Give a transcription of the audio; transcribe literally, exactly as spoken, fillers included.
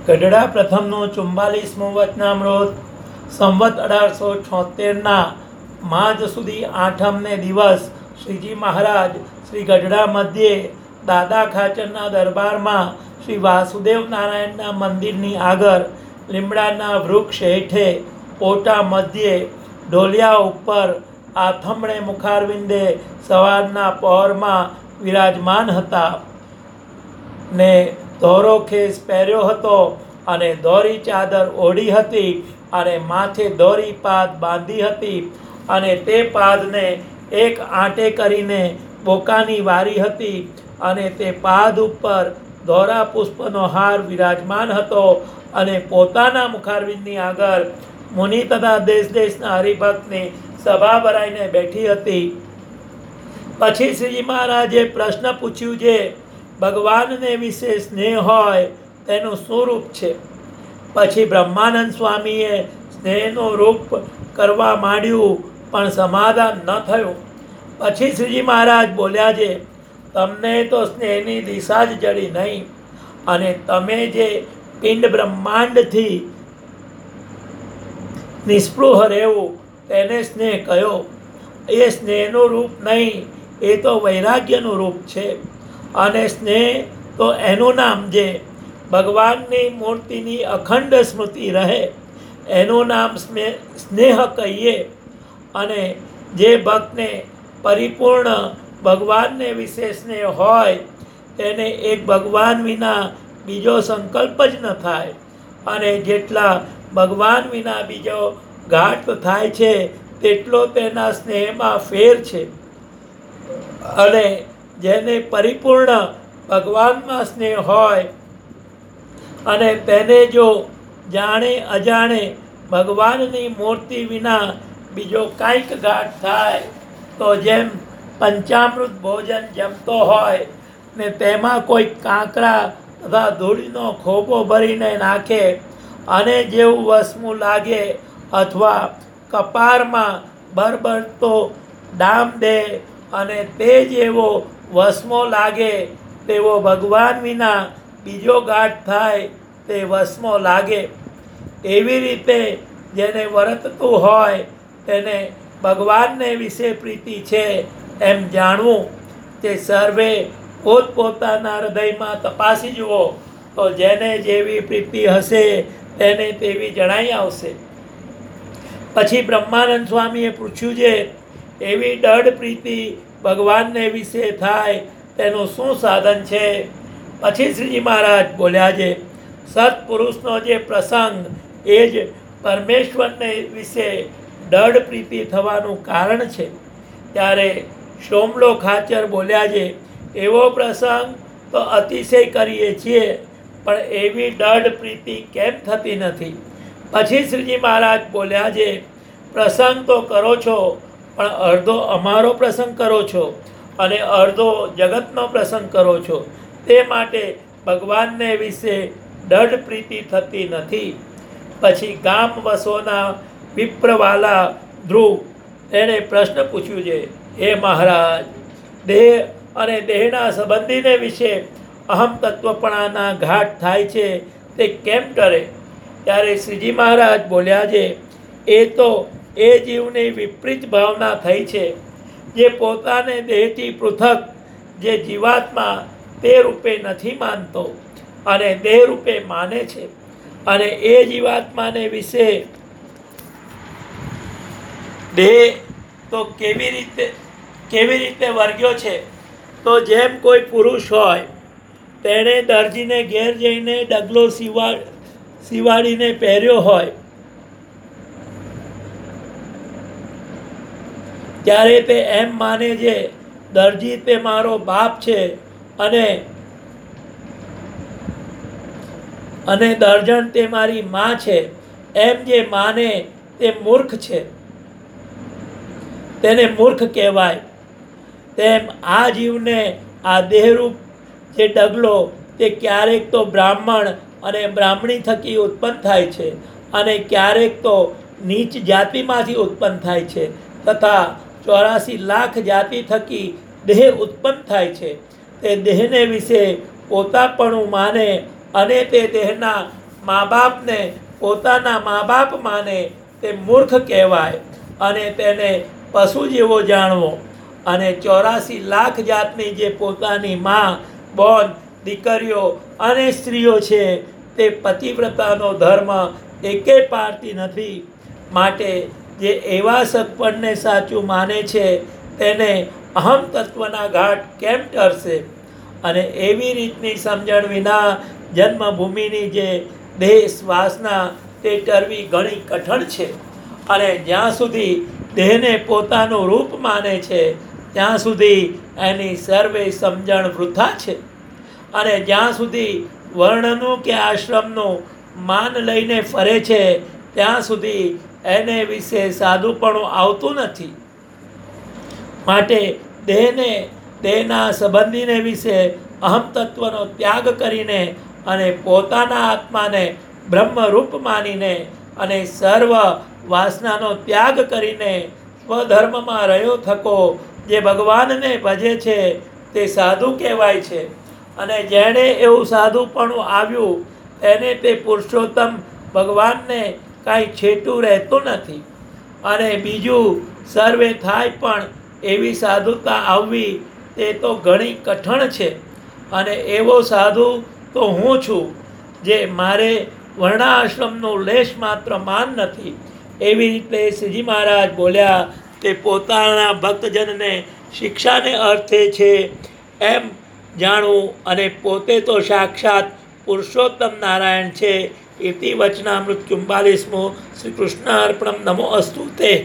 ગઢડા પ્રથમનું ચુમ્બાલીસમું વચનામૃત સંવત અઢારસો છોતેરના માજ સુધી આઠમને દિવસ શ્રીજી મહારાજ શ્રી ગઢડા મધ્યે દાદા ખાચરના દરબારમાં શ્રી વાસુદેવ નારાયણના મંદિરની આગળ લીમડાના વૃક્ષ હેઠે ઓટા મધ્યે ઢોલિયા ઉપર આથમણે મુખારવિંદે સવારના પહોરમાં વિરાજમાન હતા ને ધોરો ખેસ પહેર્યો હતો અને દોરી ચાદર ઓઢી હતી અને માથે દોરી પાદ બાંધી હતી અને તે પાદને એક આંટે કરીને બોકાની વારી હતી અને તે પાદ ઉપર દોરા પુષ્પનો હાર વિરાજમાન હતો અને પોતાના મુખારવિંદની આગળ મુનિ તથા દેશ દેશના હરિભક્તની સભા ભરાઈને બેઠી હતી. પછી શ્રીજી મહારાજે પ્રશ્ન પૂછ્યું છે, ભગવાનને વિશે સ્નેહ હોય તેનું શું રૂપ છે? પછી બ્રહ્માનંદ સ્વામીએ સ્નેહનું રૂપ કરવા માંડ્યું પણ સમાધાન ન થયું. પછી શ્રીજી મહારાજ બોલ્યા છે, તમને તો સ્નેહની દિશા જ જડી નહીં અને તમે જે પિંડ બ્રહ્માંડથી નિસ્પૃહ રહેવું તેને સ્નેહ કયો? એ સ્નેહનું રૂપ નહીં, એ તો વૈરાગ્યનું રૂપ છે. અને સ્નેહ તો એનું નામ જે ભગવાનની મૂર્તિની અખંડ સ્મૃતિ રહે એનું નામ સ્નેહ કહીએ. અને જે ભક્તને પરિપૂર્ણ ભગવાનને વિશે સ્નેહ હોય તેને એક ભગવાન વિના બીજો સંકલ્પ જ ન થાય. અને જેટલા ભગવાન વિના બીજો ઘાટ થાય છે તેટલો તેના સ્નેહમાં ફેર છે. અને જેને પરિપૂર્ણ ભગવાનમાં સ્નેહ હોય અને તેને જો જાણે અજાણે ભગવાનની મૂર્તિ વિના બીજો કાંઈક ઘાટ થાય તો જેમ પંચામૃત ભોજન જમતો હોય ને તેમાં કોઈ કાંકરા તથા ધૂળનો ખોબો ભરીને નાખે અને જેવું વસમું લાગે અથવા કપારમાં બરબરતો ડામ દે અને તે જેવો વસમો લાગે તેવો ભગવાન વિના બીજો ગાંઠ થાય તે વસમો લાગે. એવી રીતે જેને વર્તતું હોય તેને ભગવાનને વિશે પ્રીતિ છે એમ જાણવું. તે સર્વે પોતપોતાના હૃદયમાં તપાસી જુઓ તો જેને જેવી પ્રીતિ હશે તેને તેવી જણાઈ આવશે. પછી બ્રહ્માનંદ સ્વામીએ પૂછ્યું છે, એવી દૃઢ પ્રીતિ ભગવાનને વિશે થાય તેનું શું સાધન છે? પછી શ્રીજી મહારાજ બોલ્યા છે, સત્પુરુષનો જે પ્રસંગ એ જ પરમેશ્વરને વિશે દૃઢ પ્રીતિ થવાનું કારણ છે. ત્યારે સોમલો ખાચર બોલ્યા છે, એવો પ્રસંગ તો અતિશય કરીએ છીએ પણ એવી દૃઢ પ્રીતિ કેમ થતી નથી? પછી શ્રીજી મહારાજ બોલ્યા છે, પ્રસંગ તો કરો છો પણ અડધો અમારો પ્રસંગ કરો છો અને અડધો જગતનો પ્રસંગ કરો છો. તે માટે ભગવાનને વિશે દૃઢ પ્રીતિ થતી નથી. પછી ગામ વસોના વિપ્રવાલા ધ્રુવ તેણે પ્રશ્ન પૂછ્યું છે, હે મહારાજ, દેહ અને દેહના સંબંધીને વિશે અહમ તત્વપણાના ઘાટ થાય છે તે કેમ ટરે? ત્યારે શ્રીજી મહારાજ બોલ્યા છે, એ તો એ જીવની વિપરીત ભાવના થઈ છે જે પોતાને દેહથી પૃથક જે જીવાત્મા તે રૂપે નથી માનતો અને દેહ રૂપે માને છે. અને એ જીવાત્માને વિશે દેહ તો કેવી રીતે કેવી રીતે વર્ગ્યો છે? તો જેમ કોઈ પુરુષ હોય તેણે દરજીને ઘેર જઈને ડગલો સીવા સીવાડીને પહેર્યો હોય ત્યારે તે એમ માને છે દરજી તે મારો બાપ છે અને અને દર્જણ તે મારી માં છે. એમ જે માને તે મૂર્ખ છે, તેને મૂર્ખ કહેવાય. તેમ આ જીવને આ દેહરૂપ જે ડગલો તે ક્યારેક તો બ્રાહ્મણ અને બ્રાહ્મણી થકી ઉત્પન્ન થાય છે અને ક્યારેક તો નીચ જાતિમાંથી ઉત્પન્ન થાય છે તથા ચોરાસી લાખ જાતિ થકી દેહ ઉત્પન્ન થાય છે. તે દેહને વિશે પોતાપણું માને અને તે દેહના મા બાપને પોતાના મા બાપ માને તે મૂર્ખ કહેવાય અને તેને પશુ જેવો જાણવો. અને ચોરાસી લાખ જાતની જે પોતાની મા, બોન, દીકરીઓ અને સ્ત્રીઓ છે તે પતિવ્રતાનો ધર્મ એકે પાળતી નથી. માટે જે એવા સગપણને સાચું માને છે તેને અહમ તત્વના ઘાટ કેમ ટરશે? અને એવી રીતની સમજણ વિના જન્મભૂમિની જે દેશ વાસના તે ટરવી ઘણી કઠણ છે. અને જ્યાં સુધી દેહને પોતાનું રૂપ માને છે ત્યાં સુધી એની સર્વે સમજણ વૃથા છે. અને જ્યાં સુધી વર્ણનું કે આશ્રમનું માન લઈને ફરે છે ત્યાં સુધી એને વિશે સાદુપણું આવતું નથી. માટે દેહને, દેહના સંબંધીને વિશે અહમ તત્વનો ત્યાગ કરીને અને પોતાના આત્માને બ્રહ્મરૂપ માનીને અને સર્વ વાસનાનો ત્યાગ કરીને સ્વધર્મમાં રહ્યો થકો જે ભગવાનને ભજે છે તે સાધુ કહેવાય છે. અને જેણે એવું સાધુપણું આવ્યું તેને તે પુરુષોત્તમ ભગવાનને કાંઈ છેટું રહેતું નથી. અને બીજું સર્વે થાય પણ એવી સાધુતા આવવી તે તો ઘણી કઠણ છે. અને એવો સાધુ તો હું છું જે મારે વર્ણાશ્રમનું લેશ માત્ર માન નથી. એવી રીતે શ્રીજી મહારાજ બોલ્યા તે પોતાના ભક્તજનને શિક્ષાને અર્થે છે એમ જાણવું અને પોતે તો સાક્ષાત પુરુષોત્તમ નારાયણ છે. ઇતિ વચનામૃત ચુમ્બાલીસમું. શ્રી કૃષ્ણ અર્પણમ. નમો અસ્તુ તે.